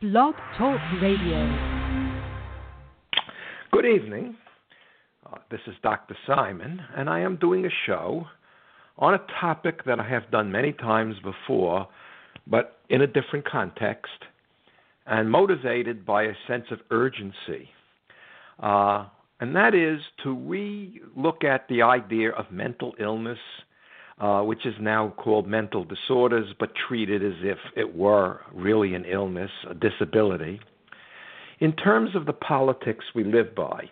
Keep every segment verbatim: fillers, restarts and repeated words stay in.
Blog Talk Radio. Good evening. Uh, this is Doctor Simon, and I am doing a show on a topic that I have done many times before, but in a different context, and motivated by a sense of urgency. Uh, and that is to re-look at the idea of mental illness, uh, which is now called mental disorders, but treated as if it were really an illness, a disability, in terms of the politics we live by.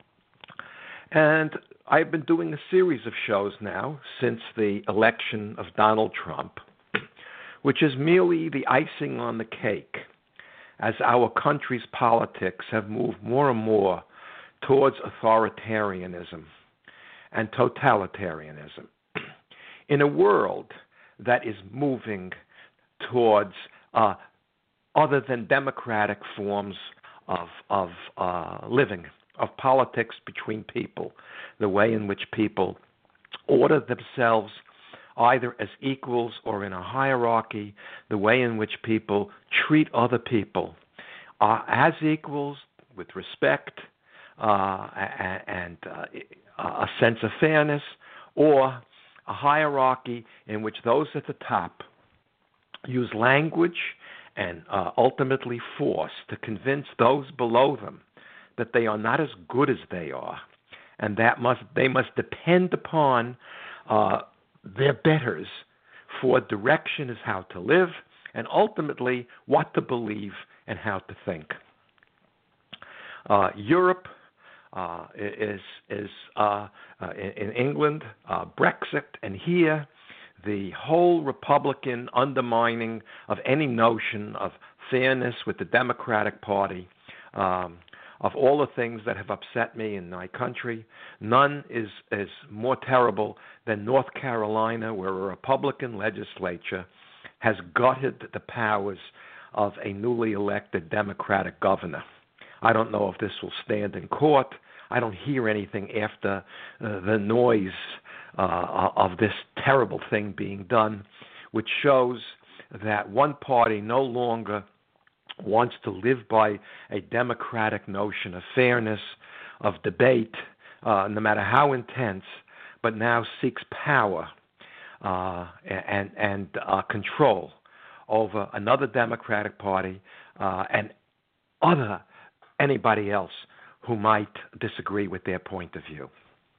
And I've been doing a series of shows now since the election of Donald Trump, which is merely the icing on the cake as our country's politics have moved more and more towards authoritarianism and totalitarianism. In a world that is moving towards uh, other than democratic forms of, of uh, living, of politics between people, the way in which people order themselves either as equals or in a hierarchy, the way in which people treat other people uh, as equals with respect uh, and uh, a sense of fairness, or a hierarchy in which those at the top use language and uh, ultimately force to convince those below them that they are not as good as they are, and that must they must depend upon uh, their betters for direction as how to live and ultimately what to believe and how to think. Uh, Europe uh, is is uh, uh, in, in England, uh, Brexit, and here the whole Republican undermining of any notion of fairness with the Democratic Party. Um, Of all the things that have upset me in my country, none is, is more terrible than North Carolina, where a Republican legislature has gutted the powers of a newly elected Democratic governor. I don't know if this will stand in court. I don't hear anything after uh, the noise uh, of this terrible thing being done, which shows that one party no longer wants to live by a democratic notion of fairness, of debate, uh, no matter how intense, but now seeks power uh, and, and uh, control over another Democratic Party uh, and other anybody else who might disagree with their point of view.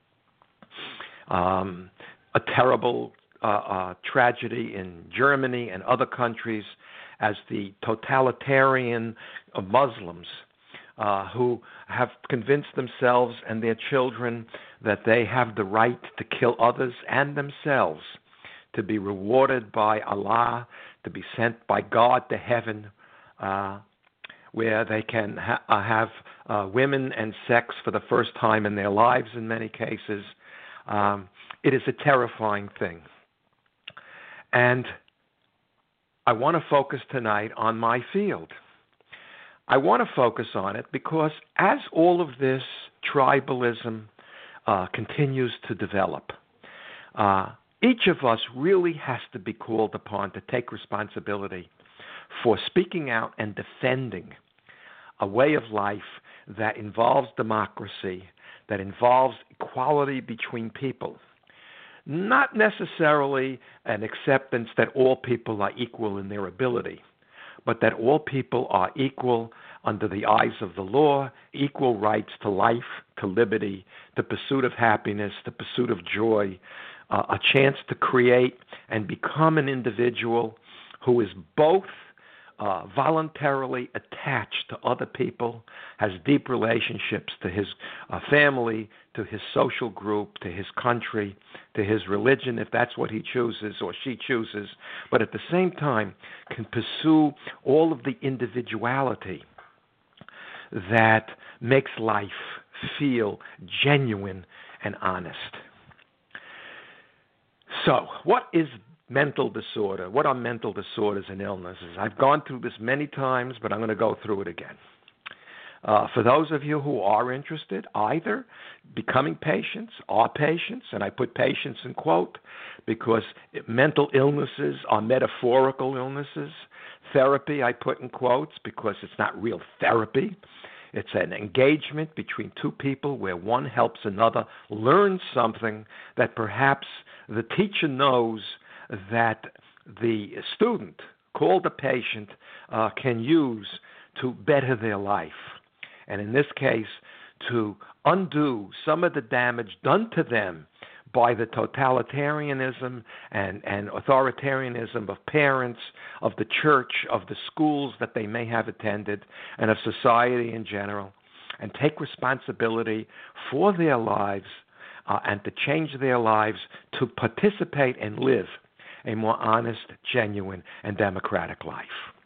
Um, a terrible uh, uh, tragedy in Germany and other countries as the totalitarian Muslims uh, who have convinced themselves and their children that they have the right to kill others and themselves, to be rewarded by Allah, to be sent by God to heaven, uh, where they can ha- uh, have uh, women and sex for the first time in their lives in many cases. Um, it is a terrifying thing. And I want to focus tonight on my field. I want to focus on it because as all of this tribalism uh, continues to develop, uh, each of us really has to be called upon to take responsibility for speaking out and defending a way of life that involves democracy, that involves equality between people. Not necessarily an acceptance that all people are equal in their ability, but that all people are equal under the eyes of the law, equal rights to life, to liberty, to pursuit of happiness, to pursuit of joy, uh, a chance to create and become an individual who is both Uh, voluntarily attached to other people, has deep relationships to his uh, family, to his social group, to his country, to his religion, if that's what he chooses or she chooses, but at the same time can pursue all of the individuality that makes life feel genuine and honest. So, what is mental disorder? What are mental disorders and illnesses? I've gone through this many times, but I'm going to go through it again. Uh, for those of you who are interested, either becoming patients, are patients, and I put patients in quote because mental illnesses are metaphorical illnesses. Therapy I put in quotes because it's not real therapy. It's an engagement between two people where one helps another learn something that perhaps the teacher knows that the student, called a patient, uh, can use to better their life. And in this case, to undo some of the damage done to them by the totalitarianism and, and authoritarianism of parents, of the church, of the schools that they may have attended, and of society in general, and take responsibility for their lives uh, and to change their lives to participate and live a more honest, genuine, and democratic life.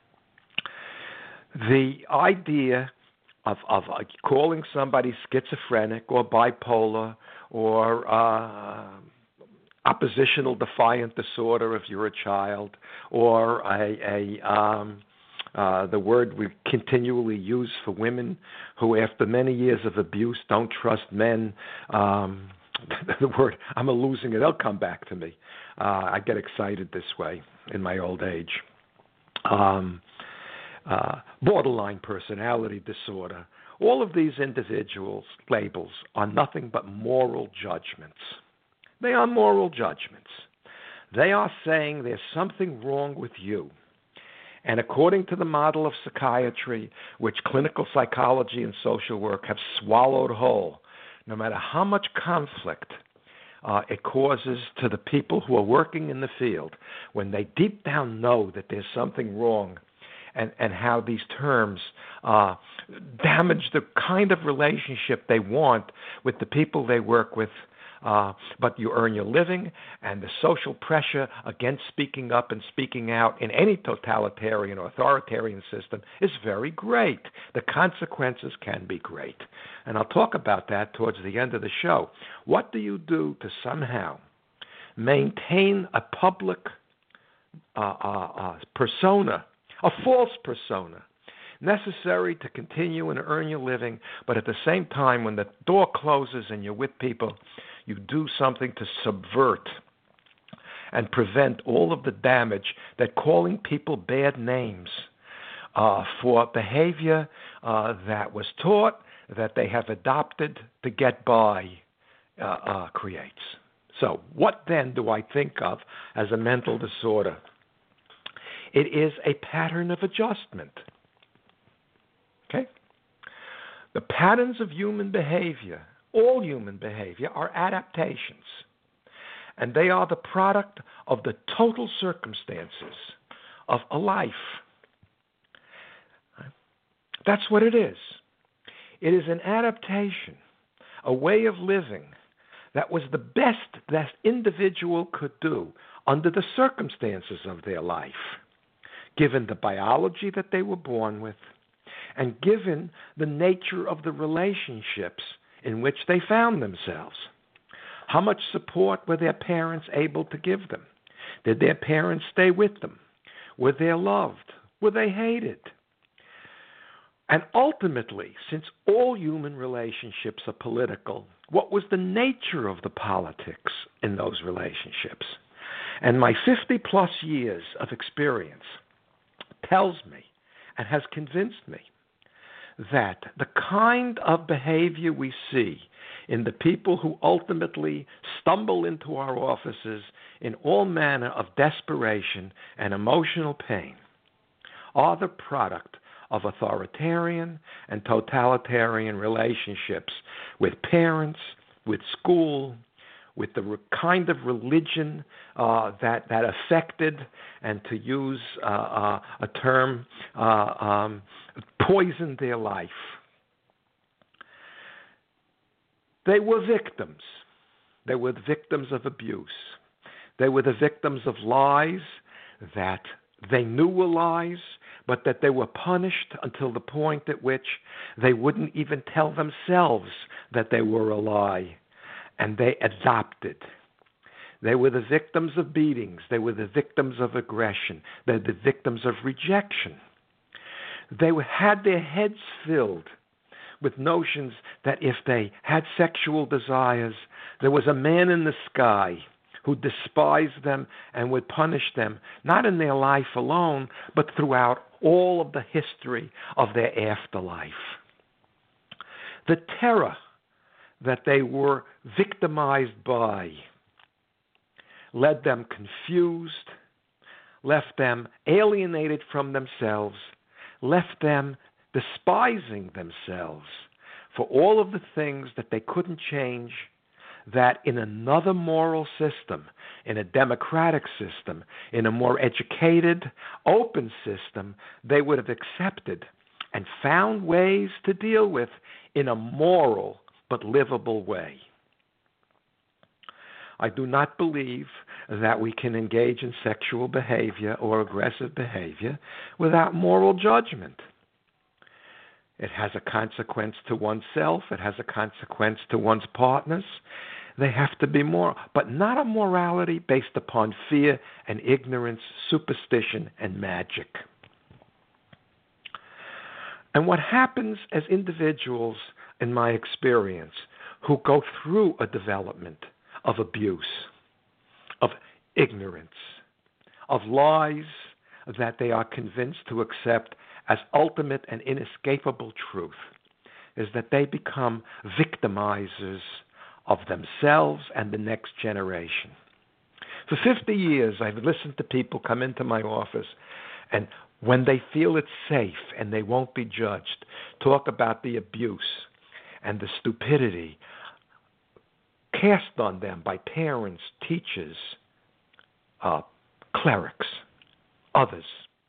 The idea of, of uh, calling somebody schizophrenic or bipolar or uh, oppositional defiant disorder if you're a child, or a, a um, uh, the word we continually use for women who, after many years of abuse, don't trust men. Um, the word, I'm losing it. They'll come back to me. Uh, I get excited this way in my old age. Um, uh, borderline personality disorder. All of these individuals' labels are nothing but moral judgments. They are moral judgments. They are saying there's something wrong with you. And according to the model of psychiatry, which clinical psychology and social work have swallowed whole, no matter how much conflict uh, it causes to the people who are working in the field, when they deep down know that there's something wrong, and, and how these terms uh, damage the kind of relationship they want with the people they work with, uh, but you earn your living, and the social pressure against speaking up and speaking out in any totalitarian or authoritarian system is very great. The consequences can be great. And I'll talk about that towards the end of the show. What do you do to somehow maintain a public uh, uh, uh, persona, a false persona, necessary to continue and earn your living, but at the same time, when the door closes and you're with people, you do something to subvert and prevent all of the damage that calling people bad names uh, for behavior uh, that was taught, that they have adopted to get by, uh, uh, creates. So what then do I think of as a mental disorder? It is a pattern of adjustment. Okay? The patterns of human behavior, all human behavior, are adaptations. And they are the product of the total circumstances of a life. That's what it is. It is an adaptation, a way of living that was the best that individual could do under the circumstances of their life, given the biology that they were born with, and given the nature of the relationships in which they found themselves. How much support were their parents able to give them? Did their parents stay with them? Were they loved? Were they hated? And ultimately, since all human relationships are political, what was the nature of the politics in those relationships? And my fifty-plus years of experience tells me and has convinced me that the kind of behavior we see in the people who ultimately stumble into our offices in all manner of desperation and emotional pain are the product of authoritarian and totalitarian relationships with parents, with school, with the re- kind of religion uh, that that affected, and to use uh, uh, a term, uh, um, poisoned their life. They were victims. They were the victims of abuse. They were the victims of lies that they knew were lies, but that they were punished until the point at which they wouldn't even tell themselves that they were a lie. And they adopted. They were the victims of beatings. They were the victims of aggression. They were the victims of rejection. They had their heads filled with notions that if they had sexual desires, there was a man in the sky who despised them and would punish them, not in their life alone, but throughout all of the history of their afterlife. The terror that they were victimized by led them confused, left them alienated from themselves, left them despising themselves for all of the things that they couldn't change, that in another moral system, in a democratic system, in a more educated, open system, they would have accepted and found ways to deal with in a moral but livable way. I do not believe that we can engage in sexual behavior or aggressive behavior without moral judgment. It has a consequence to oneself. It has a consequence to one's partners. They have to be moral, but not a morality based upon fear and ignorance, superstition and magic. And what happens as individuals, in my experience, who go through a development of abuse, of ignorance, of lies that they are convinced to accept as ultimate and inescapable truth, is that they become victimizers of themselves and the next generation. For fifty years, I've listened to people come into my office, and when they feel it's safe and they won't be judged, talk about the abuse and the stupidity cast on them by parents, teachers, uh, clerics, others.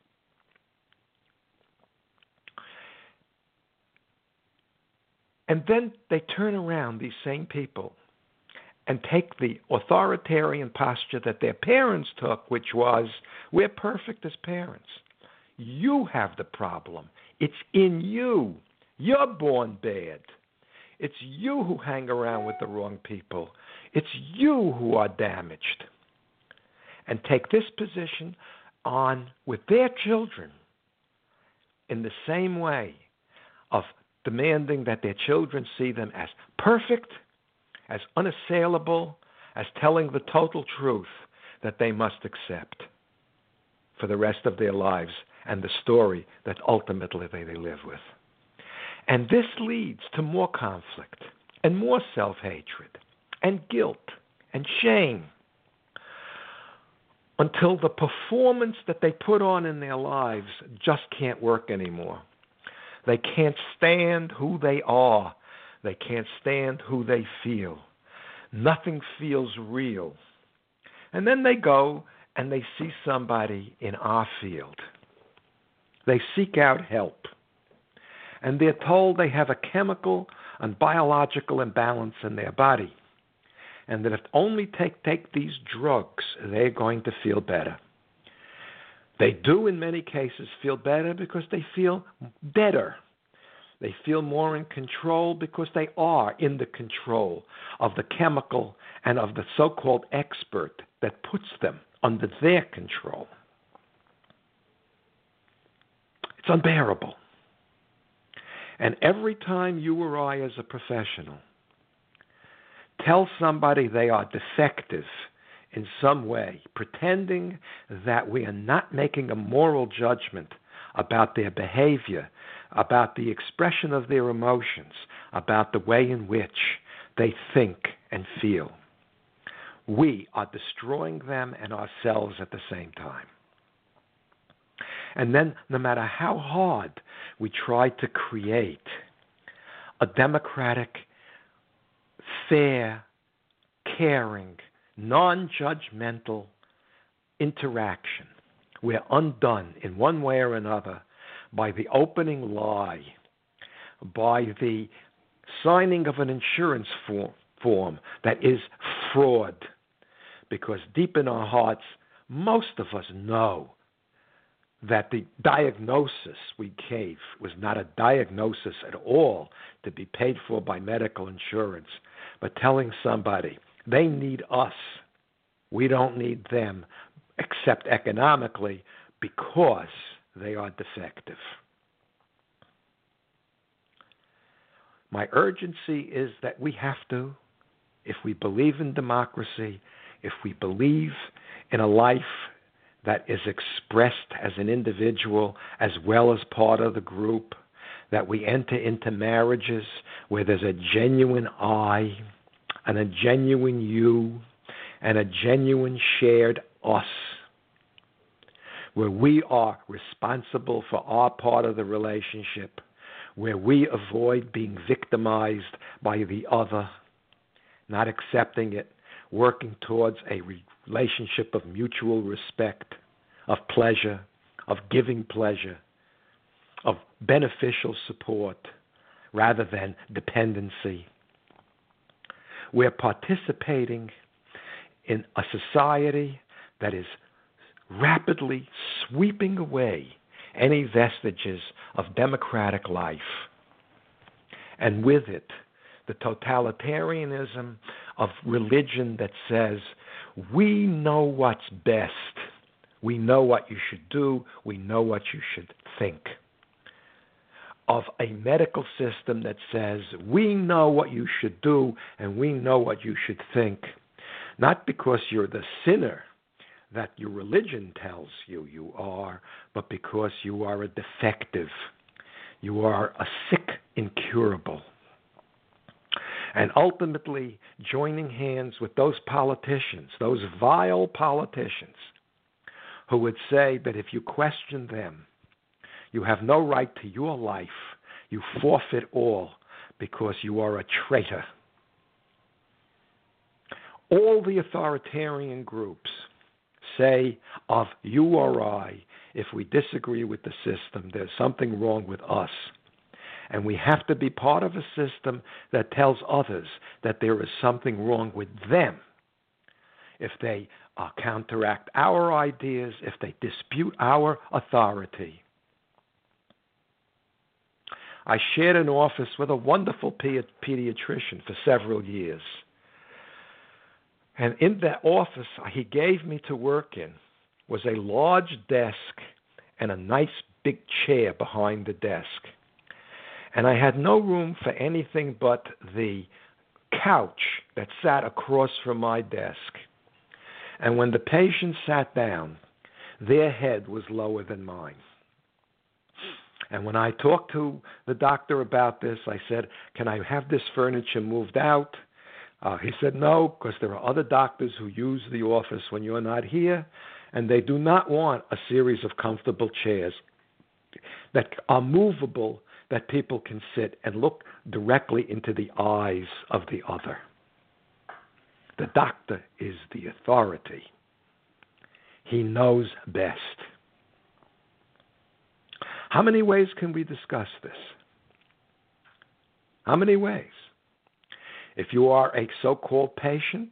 And then they turn around, these same people, and take the authoritarian posture that their parents took, which was, we're perfect as parents. You have the problem. It's in you. You're born bad. It's you who hang around with the wrong people. It's you who are damaged. And take this position on with their children in the same way of demanding that their children see them as perfect, as unassailable, as telling the total truth that they must accept for the rest of their lives and the story that ultimately they live with. And this leads to more conflict and more self-hatred and guilt and shame until the performance that they put on in their lives just can't work anymore. They can't stand who they are. They can't stand who they feel. Nothing feels real. And then they go and they see somebody in our field. They seek out help. And they're told they have a chemical and biological imbalance in their body. And that if only take, take these drugs, they're going to feel better. They do, in many cases, feel better because they feel better. They feel more in control because they are in the control of the chemical and of the so-called expert that puts them under their control. It's unbearable. And every time you or I, as a professional, tell somebody they are defective in some way, pretending that we are not making a moral judgment about their behavior, about the expression of their emotions, about the way in which they think and feel, we are destroying them and ourselves at the same time. And then, no matter how hard we try to create a democratic, fair, caring, non-judgmental interaction, we're undone in one way or another by the opening lie, by the signing of an insurance form, form that is fraud. Because deep in our hearts, most of us know that the diagnosis we gave was not a diagnosis at all to be paid for by medical insurance, but telling somebody they need us, we don't need them, except economically, because they are defective. My urgency is that we have to, if we believe in democracy, if we believe in a life that is expressed as an individual as well as part of the group, that we enter into marriages where there's a genuine I and a genuine you and a genuine shared us, where we are responsible for our part of the relationship, where we avoid being victimized by the other, not accepting it, working towards a relationship of mutual respect, of pleasure, of giving pleasure, of beneficial support rather than dependency. We're participating in a society that is rapidly sweeping away any vestiges of democratic life, and with it, the totalitarianism of religion that says, we know what's best, we know what you should do, we know what you should think. Of a medical system that says, we know what you should do and we know what you should think, not because you're the sinner that your religion tells you you are, but because you are a defective. You are a sick incurable. And ultimately joining hands with those politicians, those vile politicians, who would say that if you question them, you have no right to your life, you forfeit all because you are a traitor. All the authoritarian groups say of you or I, if we disagree with the system, there's something wrong with us. And we have to be part of a system that tells others that there is something wrong with them if they uh, counteract our ideas, if they dispute our authority. I shared an office with a wonderful pe- pediatrician for several years. And in that office he gave me to work in was a large desk and a nice big chair behind the desk. And I had no room for anything but the couch that sat across from my desk. And when the patient sat down, their head was lower than mine. And when I talked to the doctor about this, I said, can I have this furniture moved out? Uh, he said, no, because there are other doctors who use the office when you're not here, and they do not want a series of comfortable chairs that are movable, that people can sit and look directly into the eyes of the other. The doctor is the authority. He knows best. How many ways can we discuss this? How many ways? If you are a so-called patient,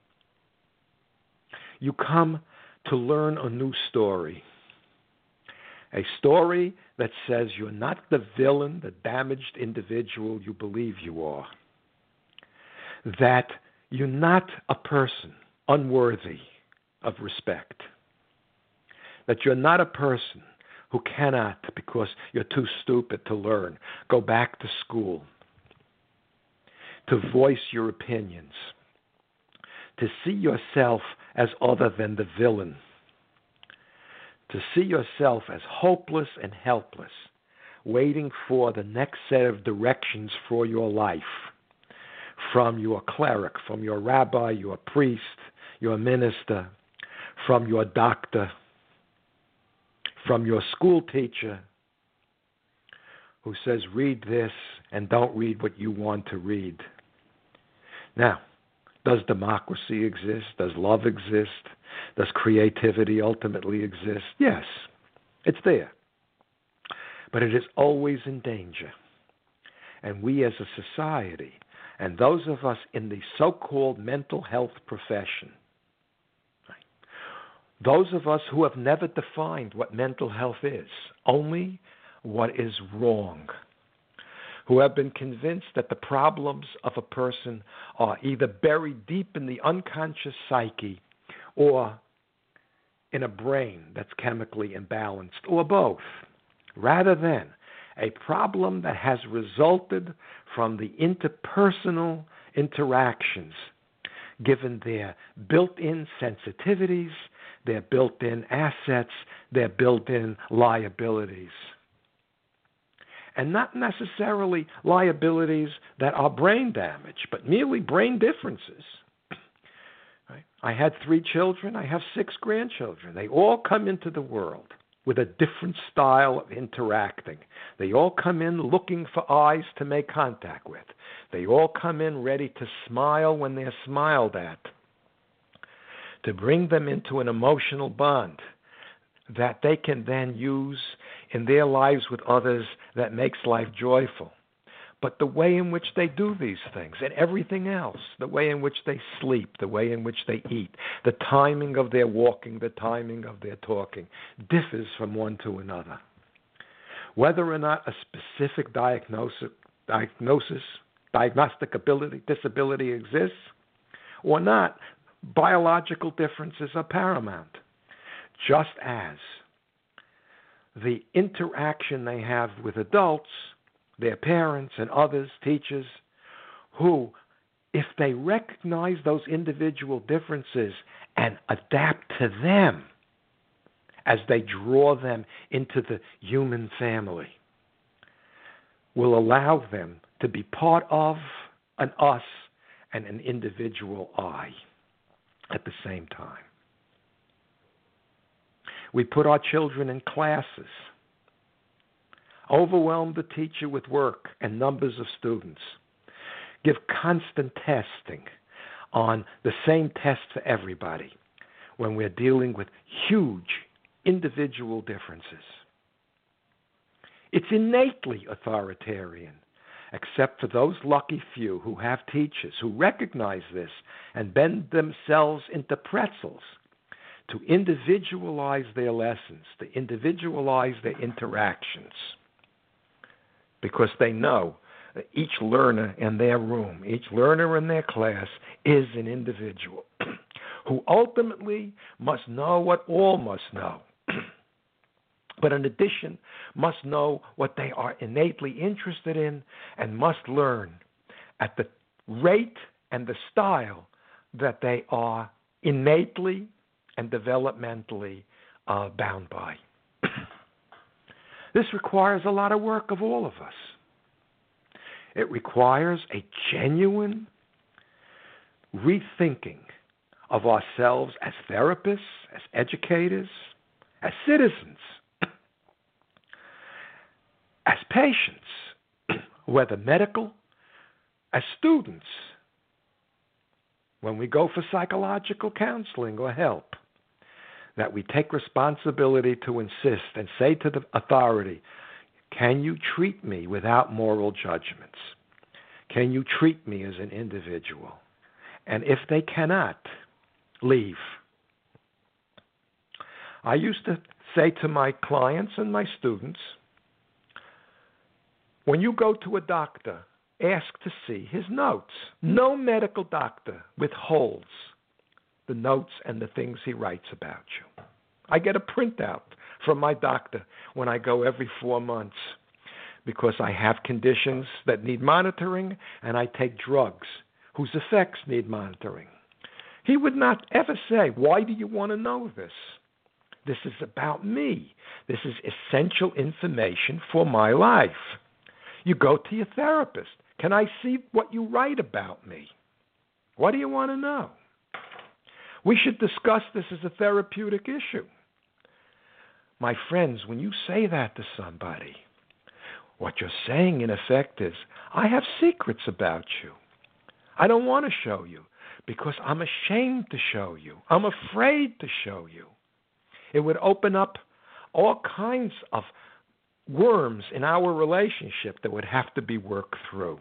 you come to learn a new story. A story that says you're not the villain, the damaged individual you believe you are. That you're not a person unworthy of respect. That you're not a person who cannot, because you're too stupid to learn, go back to school, to voice your opinions, to see yourself as other than the villain, to see yourself as hopeless and helpless, waiting for the next set of directions for your life from your cleric, from your rabbi, your priest, your minister, from your doctor, from your school teacher who says, read this and don't read what you want to read. Now, does democracy exist? Does love exist? Does creativity ultimately exist? Yes, it's there. But it is always in danger. And we as a society, and those of us in the so-called mental health profession, right, those of us who have never defined what mental health is, only what is wrong, who have been convinced that the problems of a person are either buried deep in the unconscious psyche or in a brain that's chemically imbalanced, or both, rather than a problem that has resulted from the interpersonal interactions, given their built-in sensitivities, their built-in assets, their built-in liabilities. And not necessarily liabilities that are brain damage, but merely brain differences. Right? I had three children. I have six grandchildren. They all come into the world with a different style of interacting. They all come in looking for eyes to make contact with. They all come in ready to smile when they're smiled at, to bring them into an emotional bond that they can then use in their lives with others that makes life joyful. But the way in which they do these things and everything else, the way in which they sleep, the way in which they eat, the timing of their walking, the timing of their talking, differs from one to another. Whether or not a specific diagnosis, diagnosis diagnostic ability, disability exists or not, biological differences are paramount. Just as the interaction they have with adults, their parents and others, teachers, who, if they recognize those individual differences and adapt to them as they draw them into the human family, will allow them to be part of an us and an individual I at the same time. We put our children in classes, overwhelm the teacher with work and numbers of students, give constant testing on the same test for everybody when we're dealing with huge individual differences. It's innately authoritarian, except for those lucky few who have teachers who recognize this and bend themselves into pretzels to individualize their lessons, to individualize their interactions, because they know that each learner in their room, each learner in their class is an individual who ultimately must know what all must know, but in addition must know what they are innately interested in and must learn at the rate and the style that they are innately and developmentally uh, bound by. This requires a lot of work of all of us. It requires a genuine rethinking of ourselves as therapists, as educators, as citizens, as patients, whether medical, as students, when we go for psychological counseling or help, that we take responsibility to insist and say to the authority, can you treat me without moral judgments? Can you treat me as an individual? And if they cannot, leave. I used to say to my clients and my students, when you go to a doctor, ask to see his notes. No medical doctor withholds the notes and the things he writes about you. I get a printout from my doctor when I go every four months because I have conditions that need monitoring and I take drugs whose effects need monitoring. He would not ever say, why do you want to know this? This is about me. This is essential information for my life. You go to your therapist. Can I see what you write about me? What do you want to know? We should discuss this as a therapeutic issue. My friends, when you say that to somebody, what you're saying in effect is, I have secrets about you. I don't want to show you because I'm ashamed to show you. I'm afraid to show you. It would open up all kinds of worms in our relationship that would have to be worked through.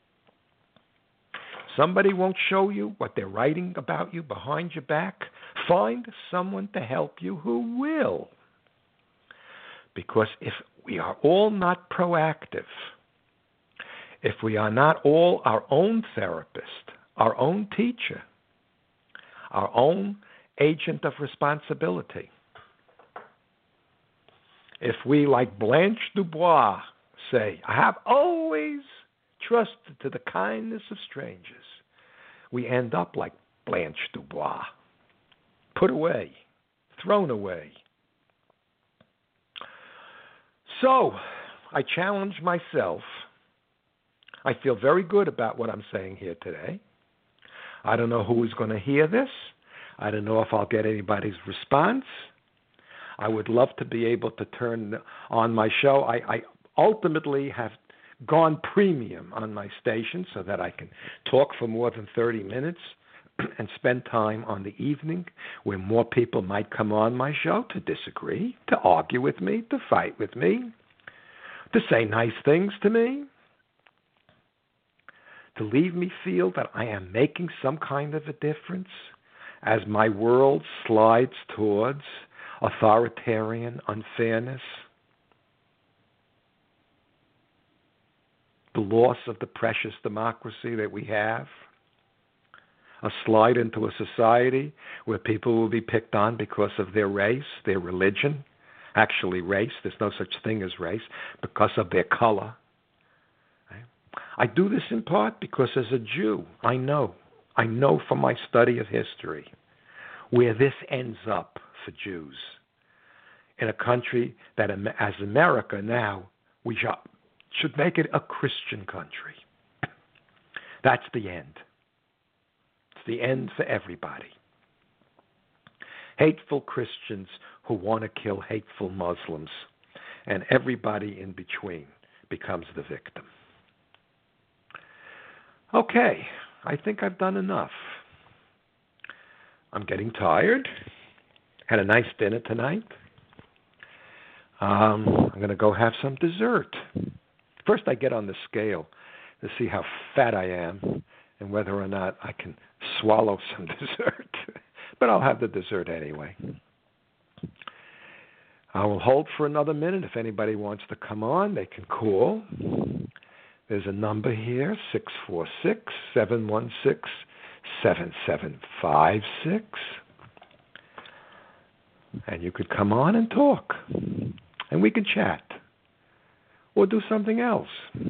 Somebody won't show you what they're writing about you behind your back. Find someone to help you who will. Because if we are all not proactive, if we are not all our own therapist, our own teacher, our own agent of responsibility, if we, like Blanche Dubois say, I have always trusted to the kindness of strangers. We end up like Blanche Dubois, put away, thrown away. So, I challenge myself. I feel very good about what I'm saying here today. I don't know who is going to hear this. I don't know if I'll get anybody's response. I would love to be able to turn on my show. I, I ultimately have gone premium on my station so that I can talk for more than thirty minutes and spend time on the evening where more people might come on my show to disagree, to argue with me, to fight with me, to say nice things to me, to leave me feel that I am making some kind of a difference as my world slides towards authoritarian unfairness, the loss of the precious democracy that we have, a slide into a society where people will be picked on because of their race, their religion, actually race, there's no such thing as race, because of their color. Right? I do this in part because as a Jew, I know, I know from my study of history where this ends up for Jews in a country that, as America now, we should make it a Christian country. That's the end. It's the end for everybody. Hateful Christians who want to kill hateful Muslims, and everybody in between becomes the victim. Okay, I think I've done enough. I'm getting tired. Had a nice dinner tonight. Um, I'm going to go have some dessert. First, I get on the scale to see how fat I am and whether or not I can swallow some dessert. But I'll have the dessert anyway. I will hold for another minute. If anybody wants to come on, they can call. There's a number here, six four six, seven one six, seven seven five six. And you could come on and talk. And we could chat. Or do something else.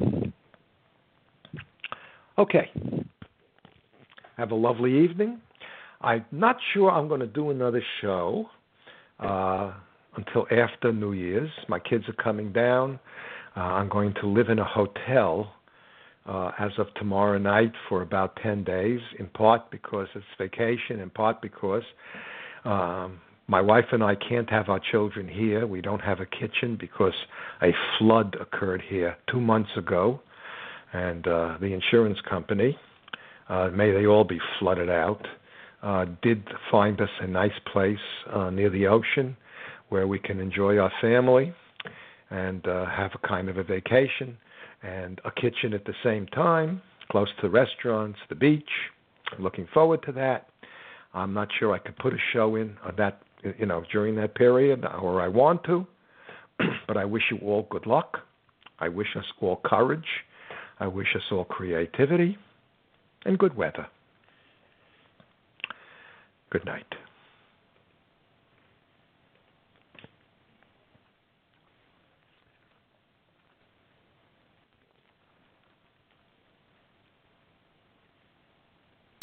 Okay. Have a lovely evening. I'm not sure I'm going to do another show uh, until after New Year's. My kids are coming down. Uh, I'm going to live in a hotel uh, as of tomorrow night for about ten days, in part because it's vacation, in part because um, my wife and I can't have our children here. We don't have a kitchen because a flood occurred here two months ago, and uh, the insurance company, uh, may they all be flooded out, uh, did find us a nice place uh, near the ocean where we can enjoy our family and uh, have a kind of a vacation and a kitchen at the same time, close to restaurants, the beach. I'm looking forward to that. I'm not sure I could put a show in on that, you know, during that period, or I want to, but I wish you all good luck. I wish us all courage. I wish us all creativity and good weather. Good night.